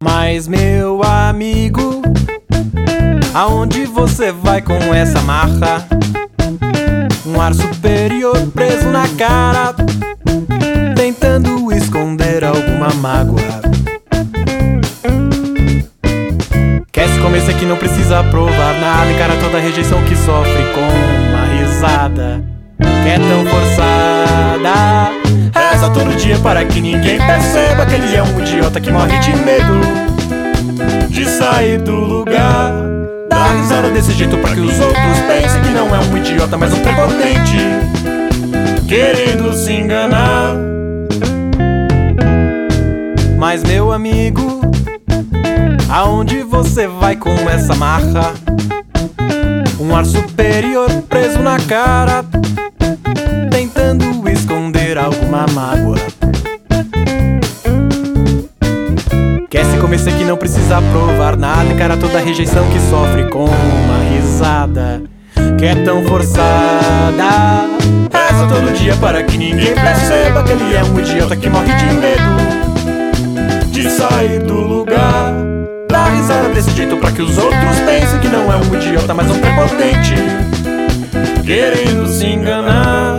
Mas meu amigo, aonde você vai com essa marra? Um ar superior preso na cara, tentando esconder alguma mágoa. Quer se convencer que não precisa provar nada, encara toda a rejeição que sofre com uma risada que é tão forçada. Reza todo dia para que ninguém perceba que ele é um idiota que morre de medo de sair do lugar. Dá risada desse jeito pra que os outros pensem que não é um idiota, mas um prepotente querendo se enganar. Mas meu amigo, aonde você vai com essa marra? Um ar superior preso na cara, tentando esconder alguma mágoa. Quer se convencer que não precisa provar nada, encara toda a rejeição que sofre com uma risada que é tão forçada. Reza todo dia para que ninguém perceba que ele é um idiota que morre de medo de sair do lugar. Dá risada desse jeito pra que os outros pensem que não é um idiota, mas um prepotente querendo se enganar.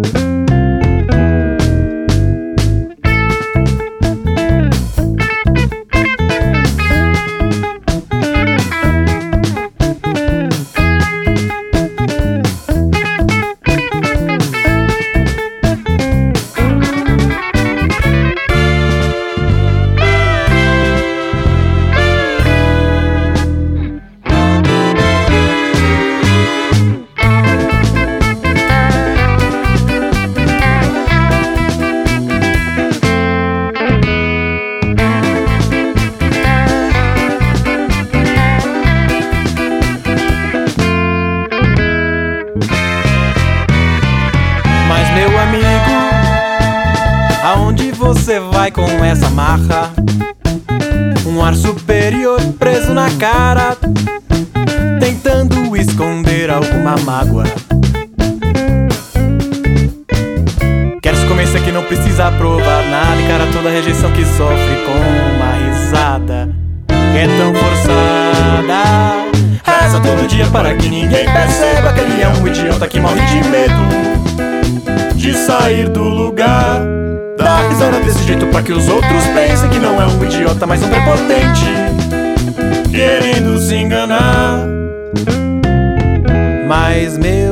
Mas meu amigo, aonde você vai com essa marra? Um ar superior preso na cara, tentando esconder alguma mágoa. Quer se convencer que não precisa provar nada, encara toda a rejeição que sofre com uma risada que é tão forçada. Reza todo dia para que ninguém perceba que ele é um idiota que morre de medo de sair do lugar. Dá risada desse jeito pra que os outros pensem que não é um idiota, mas um prepotente querendo se enganar. Mas meu